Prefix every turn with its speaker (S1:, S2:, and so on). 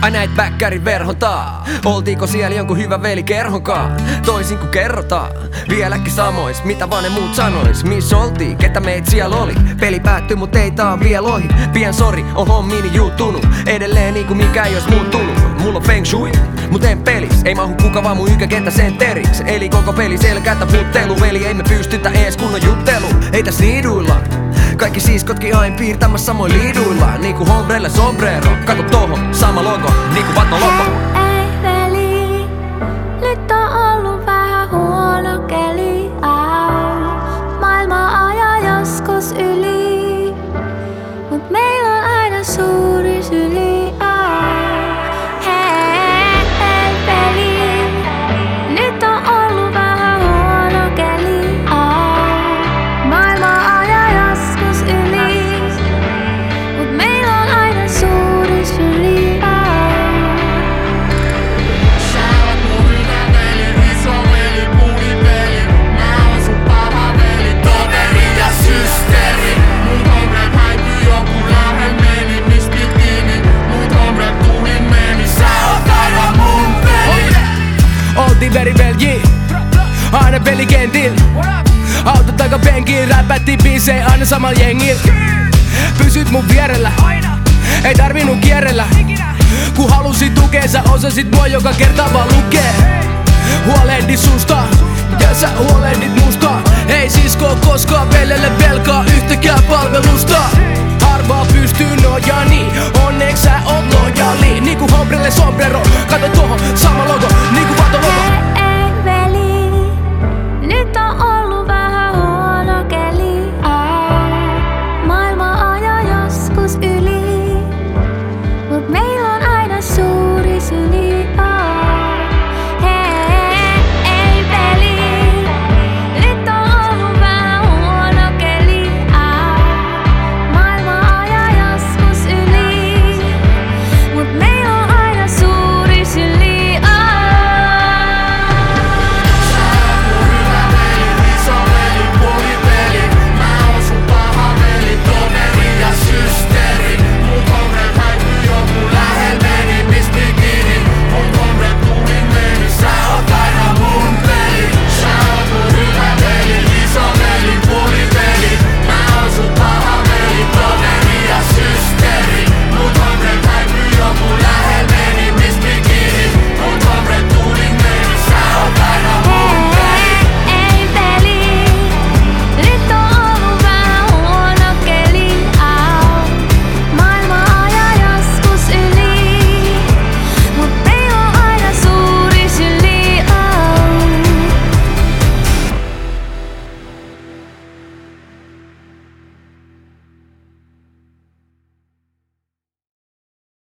S1: Ai näit bäkkärin verhontaa. Oltiinko siellä jonkun hyvä veli kerhonkaa? Toisin kuin kerrotaan, vieläkin samois. Mitä vaan ne muut sanois? Miss oltiin, ketä meit siellä oli? Peli päättyi mut ei tää vielä ohi. Pien sori, on hommiini juuttunut. Edelleen niinku mikä ei ois muuttunut. Mulla on feng shui, mut en pelis. Ei mahu kuka vaan mun ykäkentä senteriks. Eli koko peli selkätä puttelu. Veli ei me pystytä ees kunnon juttelu. Ei täs niiduilla, kaikki siskotkin aina piirtämässä samoin liiduilla. Niinku hombrelle sombrero, kato tohon, sama logo, niinku Vato logo.
S2: Ei veli, nyt on ollut vähän huono keli. Maailma ajaa joskus yli, mut meillä on aina suuri syli. Hei veli, nyt on ollut vähän huono keli. Maailma ajaa joskus yli, mut meillä on aina suuri syli.
S3: Oltiin verivelji, aina pelikentil. Auto takapenkiin, räpättiin biisei aina samal jengil. Pysyt mun vierellä, ei tarvinnut kierrellä. Kun halusit tukea, sä osasit mua joka kerta vaan lukee. Huolehdit susta, ja sä huolehdit musta.